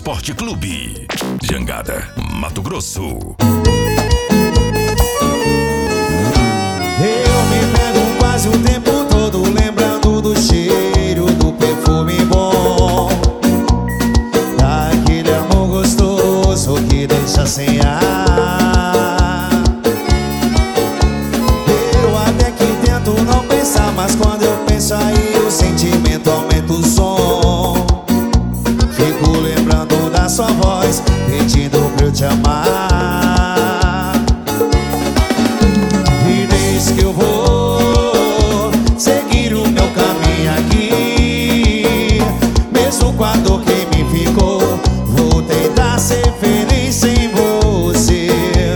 Esporte Clube. Jangada, Mato Grosso. Eu me pego quase o tempo todo lembrando do cheiro do perfume bom, daquele amor gostoso que deixa sem ar. Eu até que tento não pensar, mas quando eu penso aí o sentimento aumenta o som. Fico lembrando da sua voz, pedindo pra eu te amar. E desde que eu vou seguir o meu caminho aqui, mesmo com a dor que me ficou, vou tentar ser feliz sem você.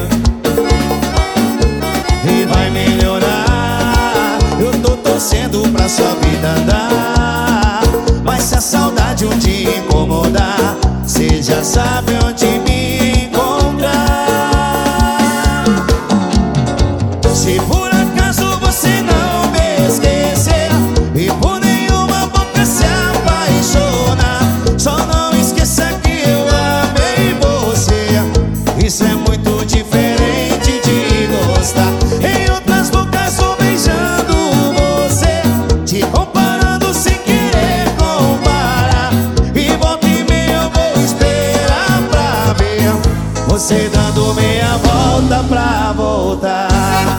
E vai melhorar, eu tô torcendo pra sua vida andar. Mas se a saudade um dia incomodar, cê já sabe onde me encontrar. Se por acaso você não me esquecer e por nenhuma boca se apaixonar, só não esqueça que eu amei você. Isso é muito diferente de gostar. Em outras bocas vou beijando você, te comparando sem querer comparar. E volta e meia eu vou esperar pra ver você dando meia volta pra voltar.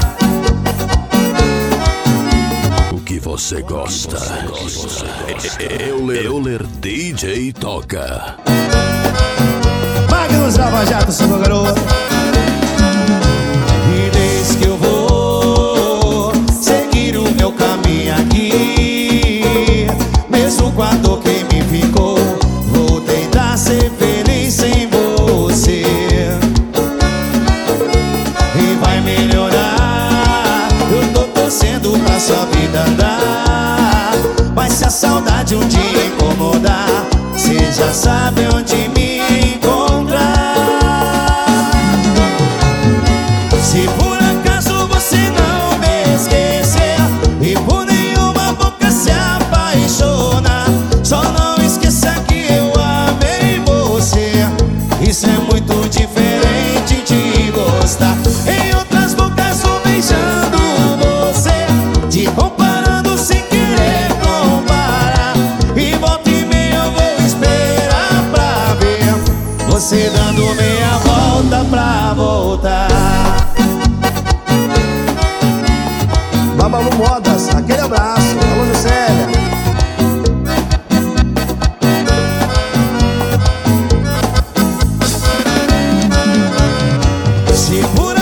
O que você gosta? Euler DJ toca. Magnus Lava Jato, seu garoto. E desde que eu vou seguir o meu caminho aqui, mesmo com a dor que me ficou, vou tentar ser feliz sem você. E vai melhorar, eu tô torcendo pra sua vida andar. Mas se a saudade um dia incomodar, cê já sabe onde me encontrar. Se por acaso você não me esquecer e por nenhuma boca se apaixonar, só não esqueça que eu amei você. Isso é muito diferente de gostar. Em outras bocas vou beijando você, te comparando sem querer comparar. E volta e meia eu vou esperar pra ver você dando meia volta pra voltar. Babalu Modas, aquele abraço. Alô, Juscelia. Se por